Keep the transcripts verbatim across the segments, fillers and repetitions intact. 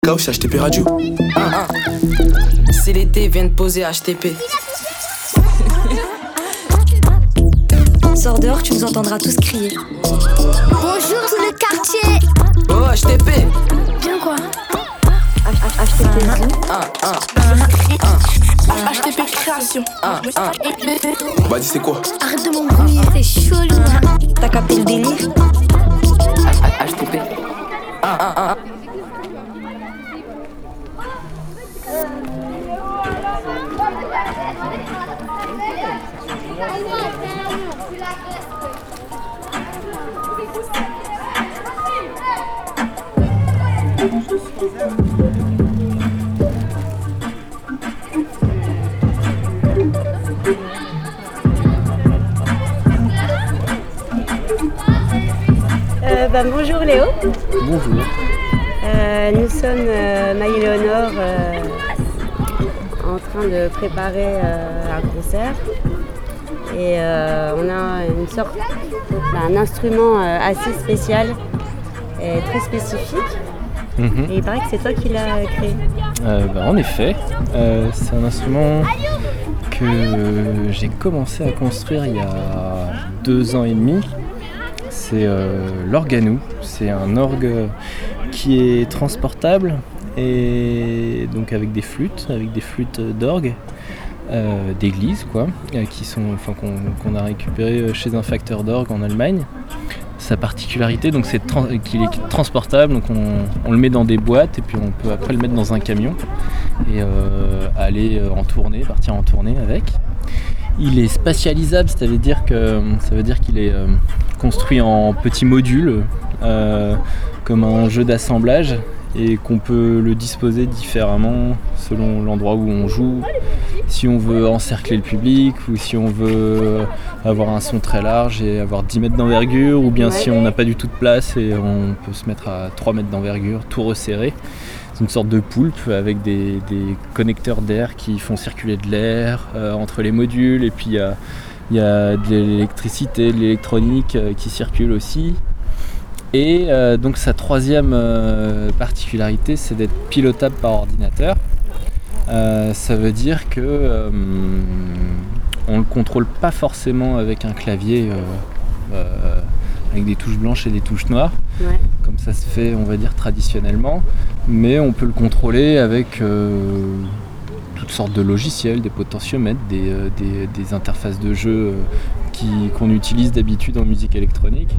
Chaos H T P Radio. Ah, ah. C'est l'été, viens de poser H T P. Sors dehors, tu nous entendras tous crier. Bonjour tout le quartier. Oh, H T P. Bien quoi? H T P Zoo. Ah, ah, ah. H T P création. Ah, ah. Bah dis c'est quoi? Arrête de m'embrouiller, c'est chelou. Hein. T'as capté le délire? H T P. Ah, ah, ah. Euh, bah, bonjour Léo. Bonjour. Euh, nous sommes euh, Maï et Léonore euh, en train de préparer euh, un concert et euh, on a une sorte, un instrument euh, assez spécial et très spécifique. Mhm. Et il paraît que c'est toi qui l'as créé. Euh, bah, en effet, euh, c'est un instrument que j'ai commencé à construire il y a deux ans et demi. C'est euh, l'organou. C'est un orgue qui est transportable et donc avec des flûtes, avec des flûtes d'orgue euh, d'église quoi, qui sont, enfin qu'on, qu'on a récupéré chez un facteur d'orgue en Allemagne. Sa particularité, donc, c'est tra- qu'il est transportable, donc on, on le met dans des boîtes et puis on peut après le mettre dans un camion et euh, aller en tournée, partir en tournée avec. Il est spatialisable, ça veut dire que ça veut dire qu'il est euh, construit en petits modules, euh, comme un jeu d'assemblage, et qu'on peut le disposer différemment selon l'endroit où on joue. Si on veut encercler le public, ou si on veut avoir un son très large et avoir dix mètres d'envergure, ou bien ouais. Si on n'a pas du tout de place et on peut se mettre à trois mètres d'envergure, tout resserré. C'est une sorte de poulpe avec des, des connecteurs d'air qui font circuler de l'air euh, entre les modules, et puis il y a, y a de l'électricité, de l'électronique euh, qui circule aussi. Et euh, donc sa troisième euh, particularité, c'est d'être pilotable par ordinateur. Euh, ça veut dire que euh, on le contrôle pas forcément avec un clavier euh, euh, avec des touches blanches et des touches noires, Ouais. comme ça se fait, on va dire, traditionnellement, mais on peut le contrôler avec euh, toutes sortes de logiciels, des potentiomètres, des, euh, des, des interfaces de jeu euh, qui, qu'on utilise d'habitude en musique électronique.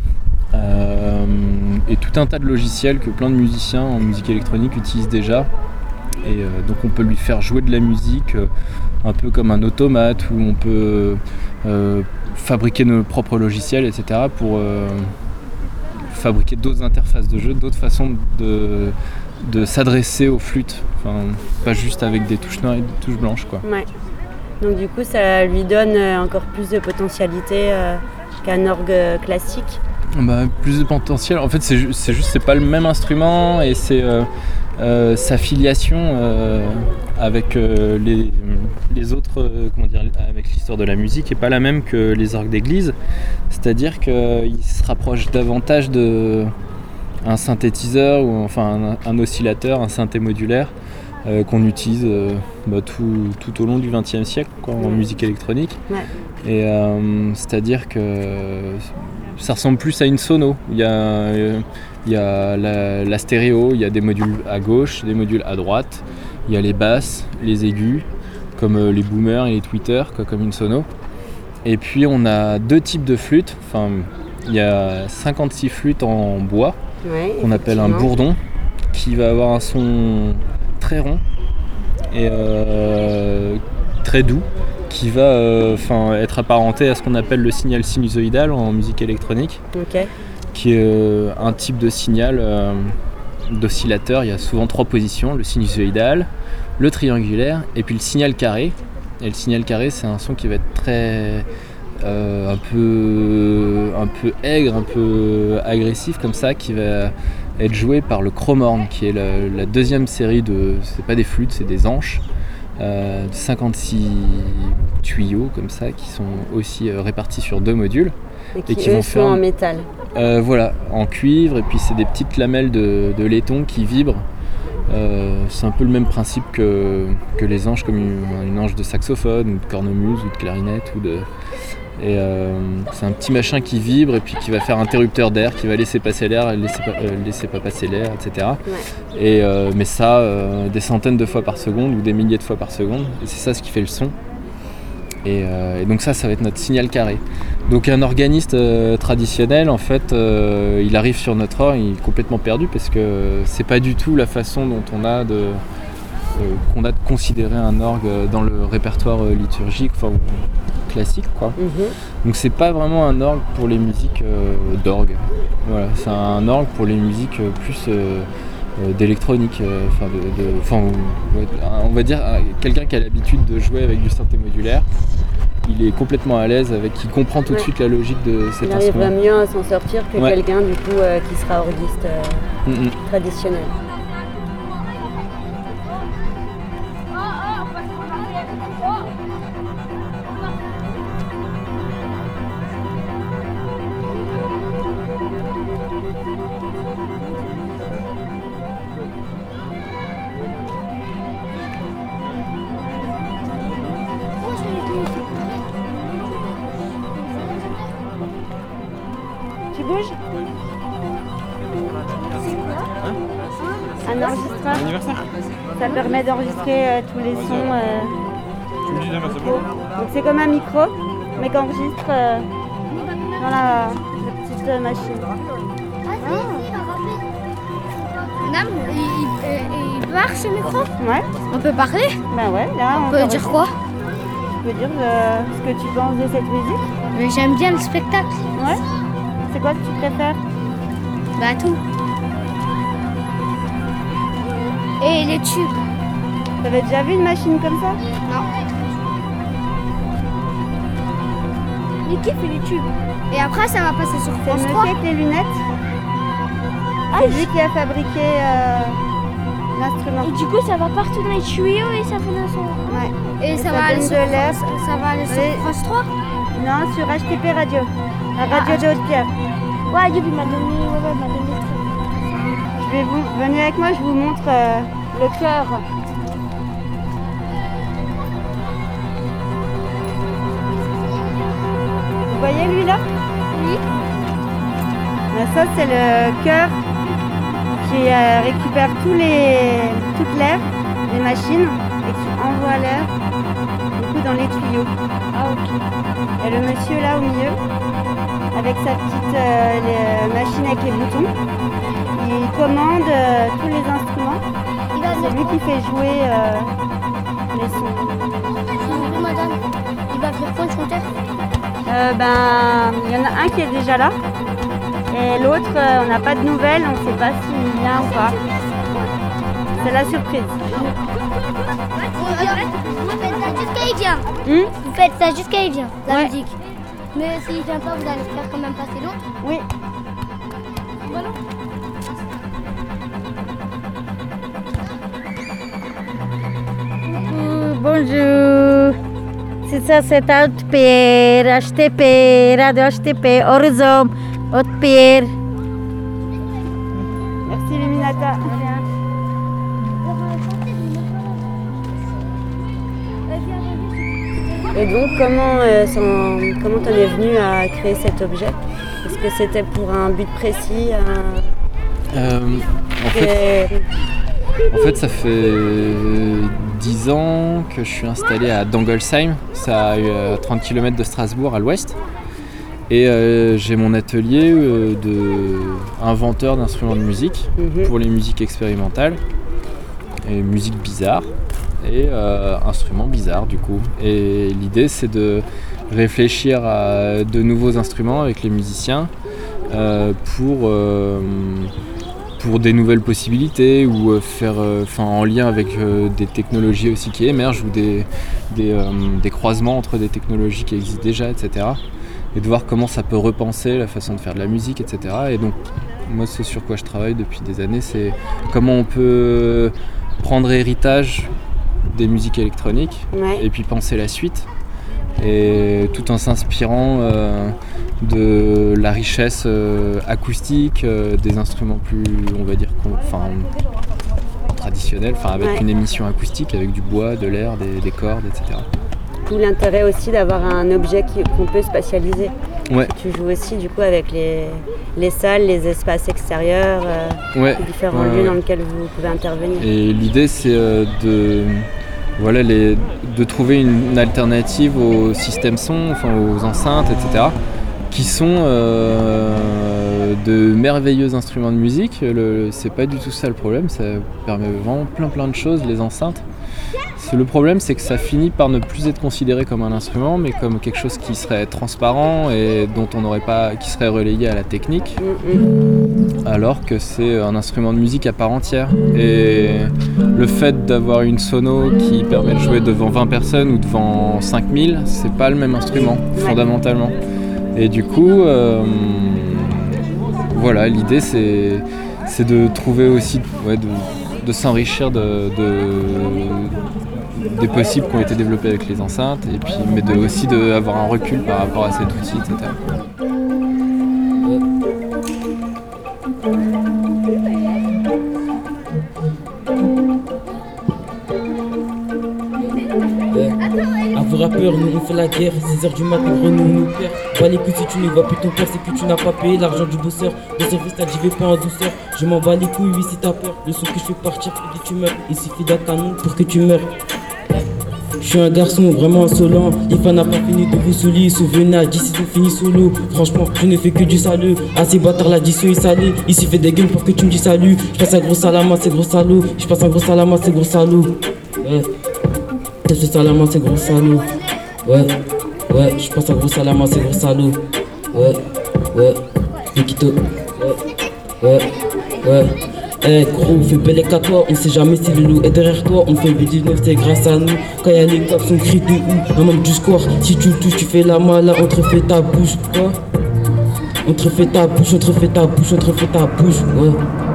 Euh, et tout un tas de logiciels que plein de musiciens en musique électronique utilisent déjà. Et euh, donc on peut lui faire jouer de la musique euh, un peu comme un automate, où on peut euh, fabriquer nos propres logiciels, et cetera pour euh, fabriquer d'autres interfaces de jeu, d'autres façons de, de s'adresser aux flûtes, enfin, pas juste avec des touches noires et des touches blanches quoi. Ouais. Donc du coup ça lui donne encore plus de potentialité euh, qu'un orgue classique. Bah, plus de potentiel, en fait c'est, ju- c'est juste c'est pas le même instrument, et c'est euh, euh, sa filiation euh, avec euh, les, les autres, euh, comment dire, avec l'histoire de la musique est pas la même que les orgues d'église, c'est-à-dire qu'il se rapproche davantage de un synthétiseur ou enfin un, un oscillateur, un synthé modulaire euh, qu'on utilise euh, bah, tout, tout au long du vingtième siècle quoi, en Ouais. musique électronique. Ouais. Et euh, c'est-à-dire que ça ressemble plus à une sono. Il y a, euh, il y a la, la stéréo, il y a des modules à gauche, des modules à droite, il y a les basses, les aigus, comme euh, les boomers et les tweeters, quoi, comme une sono. Et puis on a deux types de flûtes. Enfin, il y a cinquante-six flûtes en bois, Ouais, qu'on appelle un effectivement. bourdon, qui va avoir un son très rond et euh, très doux, qui va euh, être apparenté à ce qu'on appelle le signal sinusoïdal en musique électronique, Ok. qui est euh, un type de signal euh, d'oscillateur. Il y a souvent trois positions, le sinusoïdal, le triangulaire et puis le signal carré. Et le signal carré, c'est un son qui va être très euh, un peu un peu aigre, un peu agressif comme ça, qui va être joué par le chromorne, qui est la, la deuxième série de, c'est pas des flûtes, c'est des anches. Euh, cinquante-six tuyaux comme ça qui sont aussi euh, répartis sur deux modules Et qui, et qui eux, vont sont faire en métal. euh, voilà, en cuivre, et puis c'est des petites lamelles de, de laiton qui vibrent Euh, c'est un peu le même principe que, que les anges, comme une, une ange de saxophone, ou de cornemuse, ou de clarinette. Ou de... Et euh, c'est un petit machin qui vibre et puis qui va faire interrupteur d'air, qui va laisser passer l'air, laisser pas, euh, laisser pas passer l'air, et cetera. Ouais. Et, euh, mais ça, euh, des centaines de fois par seconde ou des milliers de fois par seconde. Et c'est ça ce qui fait le son. Et, euh, et donc ça, ça va être notre signal carré. Donc un organiste euh, traditionnel, en fait, euh, il arrive sur notre orgue, il est complètement perdu parce que c'est pas du tout la façon dont on a de, euh, qu'on a de considérer un orgue dans le répertoire euh, liturgique, enfin classique, quoi. Mm-hmm. Donc c'est pas vraiment un orgue pour les musiques euh, d'orgue. Voilà, c'est un orgue pour les musiques euh, plus euh, euh, d'électronique, enfin euh, de, de, enfin, on va dire quelqu'un qui a l'habitude de jouer avec du synthé modulaire. Il est complètement à l'aise avec, il comprend tout de ouais. suite la logique de cet il instrument. Il arrivera mieux à s'en sortir que ouais. quelqu'un du coup euh, qui sera orguiste euh, mm-hmm. traditionnel. Tu bouges ? Un enregistreur. Un anniversaire. Ça permet d'enregistrer euh, tous les sons. Euh... Tu me dis là, c'est bon. Donc c'est comme un micro, mais qui enregistre euh, dans la, la petite euh, machine. Ah. Madame, il, il, il marche ce micro ? Ouais. On peut parler ? Ben ouais, là on, on peut dire quoi ? Tu peux dire euh, ce que tu penses de cette musique ? Mais j'aime bien le spectacle. Ouais. C'est quoi que tu préfères ? Bah tout. Et les tubes. T'avais déjà vu une machine comme ça ? Non. Les kiffs et les tubes. Et après ça va passer sur France trois. C'est monsieur avec les lunettes. Ah, c'est lui qui a fabriqué euh, l'instrument. Et du coup ça va partout dans les tuyaux et ça fait un son. Ouais. Et, et ça, ça va aller de sur l'air. France, ça va aller sur et... France trois ? Non, sur H T P Radio. La radio ah, de Haute-Pierre. Ouais, Yubi m'a donné, ouais, ouais, m'a donné le truc. Je vais vous, venez avec moi, je vous montre euh, le cœur. Vous voyez lui là ? Oui. Ben, ça c'est le cœur qui euh, récupère tous les, toute l'air des machines et qui envoie l'air du coup dans les tuyaux. Ah ok. Et le monsieur là au milieu, avec sa petite euh, les, machine avec les boutons, il commande euh, tous les instruments. C'est lui qui fait jouer euh, les sons. Bonjour madame, il va faire quoi le chanteur ? euh, Ben, il y en a un qui est déjà là. Et l'autre, euh, on n'a pas de nouvelles, on ne sait pas s'il vient ou pas. C'est la surprise. Vous faites ça jusqu'à il vient. Hmm Vous faites ça jusqu'à il vient, la ouais. musique. Mais s'il vient pas, vous allez faire quand même passer l'autre. Oui. Voilà. Bonjour. C'est ça, c'est Haute-Pierre, H T P, Radio H T P, Horizon, Haute-Pierre. Merci Luminata. Et donc, comment euh, son, comment t'en es venu à créer cet objet ? Est-ce que c'était pour un but précis un... euh, en, fait, en fait, ça fait dix ans que je suis installé à Dangolsheim, c'est à euh, trente kilomètres de Strasbourg, à l'ouest. Et euh, j'ai mon atelier euh, d'inventeur d'instruments de musique mm-hmm. pour les musiques expérimentales et musiques bizarres. Et euh, instruments bizarres du coup. Et l'idée c'est de réfléchir à de nouveaux instruments avec les musiciens euh, pour, euh, pour des nouvelles possibilités ou faire, euh, en lien avec euh, des technologies aussi qui émergent ou des, des, euh, des croisements entre des technologies qui existent déjà, et cetera. Et de voir comment ça peut repenser la façon de faire de la musique, et cetera. Et donc moi ce sur quoi je travaille depuis des années, c'est comment on peut prendre héritage des musiques électroniques ouais. et puis penser la suite et tout en s'inspirant euh, de la richesse euh, acoustique euh, des instruments plus on va dire enfin traditionnelle, enfin avec Ouais. une émission acoustique, avec du bois, de l'air, des, des cordes, et cetera. D'où l'intérêt aussi d'avoir un objet qui- qu'on peut spatialiser. Ouais, Tu joues aussi du coup avec les, les salles, les espaces extérieurs, euh, ouais. les différents ouais, lieux ouais. dans lesquels vous pouvez intervenir. Et l'idée, c'est euh, de, voilà, les, de trouver une, une alternative au système son, enfin aux enceintes, et cetera, qui sont euh, de merveilleux instruments de musique. Le, c'est pas du tout ça le problème, ça permet vraiment plein plein de choses, les enceintes. C'est, le problème, c'est que ça finit par ne plus être considéré comme un instrument, mais comme quelque chose qui serait transparent et dont on n'aurait pas, qui serait relayé à la technique. Mm, mm. Alors que c'est un instrument de musique à part entière. Et le fait d'avoir une sono qui permet de jouer devant vingt personnes ou devant cinq mille, c'est pas le même instrument, Ouais. fondamentalement. Et du coup, euh, voilà, l'idée c'est, c'est de trouver aussi, ouais, de, de s'enrichir de, de- des possibles qui ont été développés avec les enceintes, et puis, mais de, aussi d'avoir un recul par rapport à cet outil, et cetera. À vos rappeurs, nous on fait la guerre. six heures du matin, gros, nous on nous perd. Pas les couilles si tu ne vois plus ton père, c'est que tu n'as pas payé l'argent du bosseur. Le service t'as dit, vais pas en douceur. Je m'en bats les couilles, oui, si t'as peur. Le son que je fais partir, plus que tu meurs. Il suffit d'attendre un nom pour que tu meurs. Je suis un garçon vraiment insolent. L'I F A n'a pas fini de vous saouler. Souvenez, d'ici tout fini solo. Franchement, je ne fais que du salut. À ces bâtards, l'addition est salée. Ici fait des gueules pour que tu me dis salut. Je passe un gros salama, c'est gros salaud. Je passe un gros salama, c'est gros salaud. Ouais. Ce salama, c'est gros salaud. Ouais, ouais, je passe un gros salama, c'est gros salaud. Ouais, ouais, Nikito. Ouais, ouais, ouais. Eh gros, fais belle qu'à toi, on sait jamais si le loup est derrière toi. On fait huit dix-neuf, c'est grâce à nous. Quand y'a les cops, on crie de où? Un membre du score, si tu le touches, tu fais la mala, on te refait ta bouche. Quoi? On te refait ta bouche, on te refait ta bouche, on te refait ta bouche. Ouais,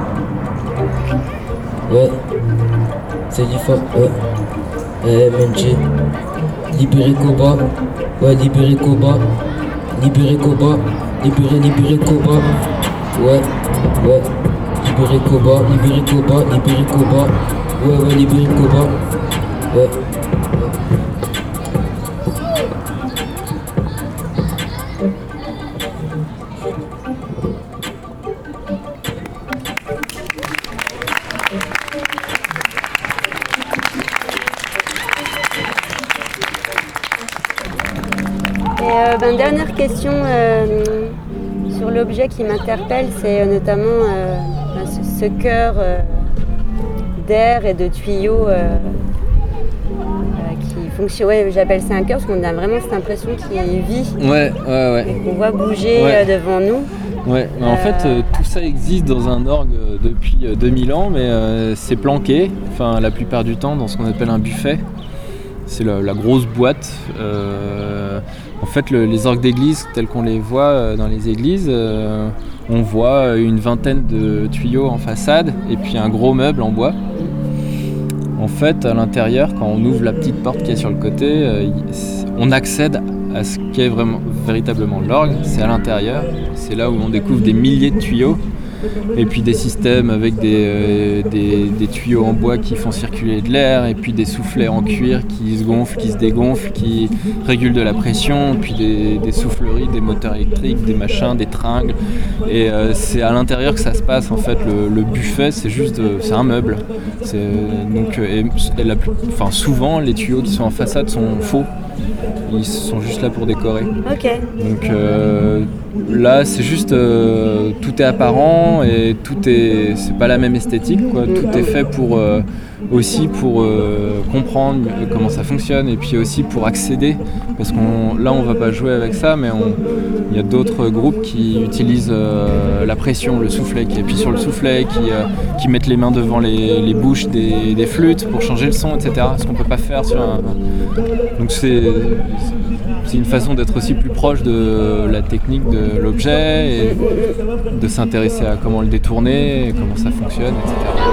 ouais, c'est l'I F A, ouais. Eh M N G, libérez Koba, ouais, libérez Koba, libérez Koba, libérez, libérez Koba, ouais, ouais, libérez Koba, libérez Koba, libérez Koba, ouais, ouais, libérez Koba, ouais. Et euh, ben, dernière question euh, sur l'objet qui m'interpelle, c'est euh, notamment euh, ben, ce, ce cœur euh, d'air et de tuyaux euh, euh, qui fonctionne. Ouais, j'appelle ça un cœur parce qu'on a vraiment cette impression qu'il vit Ouais, ouais, ouais. et qu'on voit bouger Ouais. euh, devant nous. Ouais, mais en fait, euh, tout ça existe dans un orgue euh, depuis euh, deux mille ans, mais euh, c'est planqué, enfin la plupart du temps, dans ce qu'on appelle un buffet. C'est la, la grosse boîte. Euh, en fait, le- les orgues d'église, tels qu'on les voit euh, dans les églises, euh, on voit une vingtaine de tuyaux en façade et puis un gros meuble en bois. En fait, à l'intérieur, quand on ouvre la petite porte qui est sur le côté, euh, y- on accède à ce qu'est vraiment, véritablement l'orgue. C'est à l'intérieur. C'est là où on découvre des milliers de tuyaux. Et puis des systèmes avec des, euh, des, des tuyaux en bois qui font circuler de l'air, et puis des soufflets en cuir qui se gonflent, qui se dégonflent, qui régulent de la pression, puis des, des souffleries, des moteurs électriques, des machins, des tringles. Et euh, c'est à l'intérieur que ça se passe en fait. Le, le buffet, c'est juste, euh, c'est un meuble. C'est, donc, euh, et, et la plus- enfin, souvent, les tuyaux qui sont en façade sont faux. Ils sont juste là pour décorer. Ok. Donc euh, là, c'est juste euh, tout est apparent et tout est, c'est pas la même esthétique, quoi. Tout est fait pour euh, aussi pour euh, comprendre comment ça fonctionne et puis aussi pour accéder, parce qu'on là on va pas jouer avec ça, mais on, il y a d'autres groupes qui utilisent euh, la pression, le soufflet, qui appuient sur le soufflet, qui, euh, qui mettent les mains devant les, les bouches des, des flûtes pour changer le son, et cetera. Ce qu'on peut pas faire sur un. Donc c'est c'est une façon d'être aussi plus proche de la technique de l'objet et de s'intéresser à comment le détourner, comment ça fonctionne, et cetera.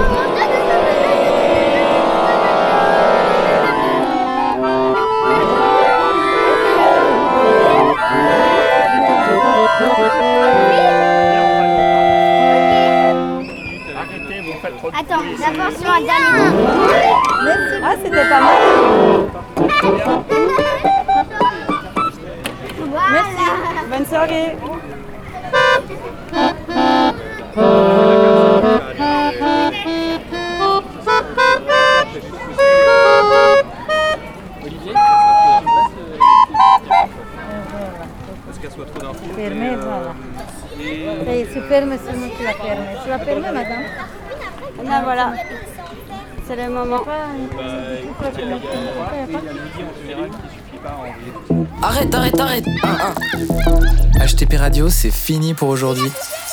Attends, d'abord sur un dernier mot. Ah, c'était pas mal. Merci. Bonne soirée. Parce qu'elle soit trop d'infos. Fermé, voilà. Et se ferme seulement tu la fermes. Tu la fermes, madame? Là, voilà. C'est le moment. Arrête, arrête, arrête. Un, un. H T P Radio, c'est fini pour aujourd'hui.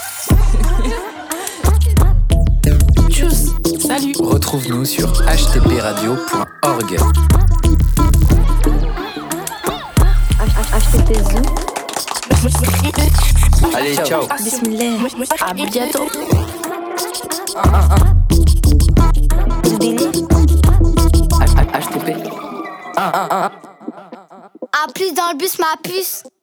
Tchuss, salut. Retrouve-nous sur h t p radio point org. H T T Zoo. Allez, ciao. Bismillah. À bientôt. Du délire. H T P. À plus dans le bus, ma puce.